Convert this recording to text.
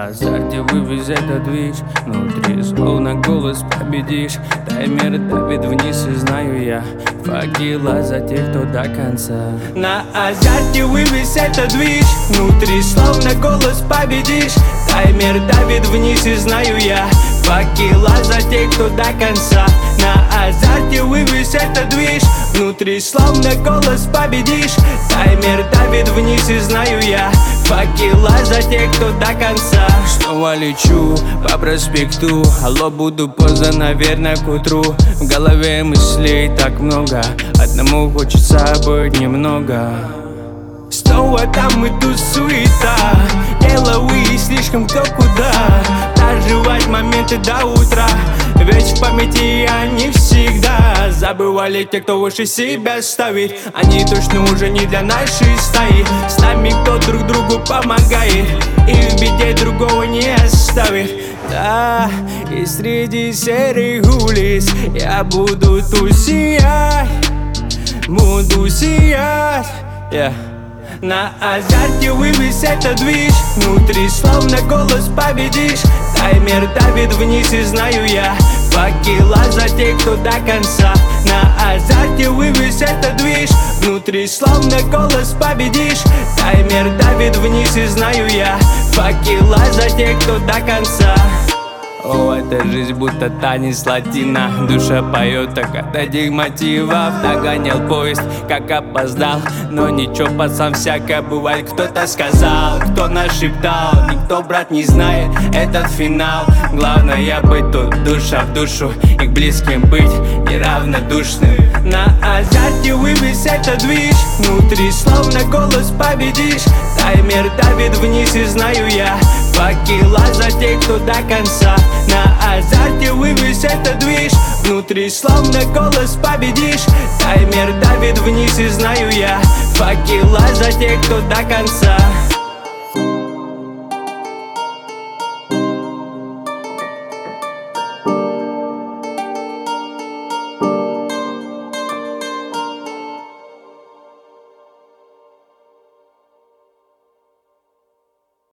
азарте вывез этот движ. Внутри словно голос победишь. Таймер давит вниз и знаю я, факела за тех, кто до конца. На азарте вывез этот движ. Внутри словно голос победишь. Таймер давит вниз и знаю я, факела за тех, кто до конца. На азарте вывез этот движ. Внутри словно голос победишь. Таймер давит вниз и знаю я, факела за тех, кто до конца. Снова лечу по проспекту. Алло, буду поздно, наверное, к утру. В голове мыслей так много, одному хочется быть немного. Снова там и тут суета, деловые слишком кто куда. Доживать моменты до утра, ведь в памяти они всегда. Забывали те, кто выше себя ставит. Они точно уже не для нашей стаи. С нами кто друг другу помогает и в беде другого не оставит. Да, и среди серых улиц я буду тут сиять, буду сиять, yeah. На азарте вывез этот движ. Внутри словно голос победишь. Таймер давит вниз и знаю я, факела за тех, кто до конца. На азарте вывез этот движ. Внутри словно голос победишь. Таймер давит вниз и знаю я, факела за тех, кто до конца. О, эта жизнь будто танец латина. Душа поет так от этих мотивов. Догонял поезд, как опоздал. Но ничего, пацан, всякое бывает. Кто-то сказал, кто нашептал. Никто, брат, не знает этот финал. Главное быть тут, душа в душу, и к близким быть неравнодушным. На азарте вывез этот движ. Внутри словно голос победишь. Таймер давит вниз и знаю я, факела за тех, кто до конца. На азарте вывез этот движ. Внутри словно голос победишь. Таймер давит вниз и знаю я, факела за тех, кто до конца.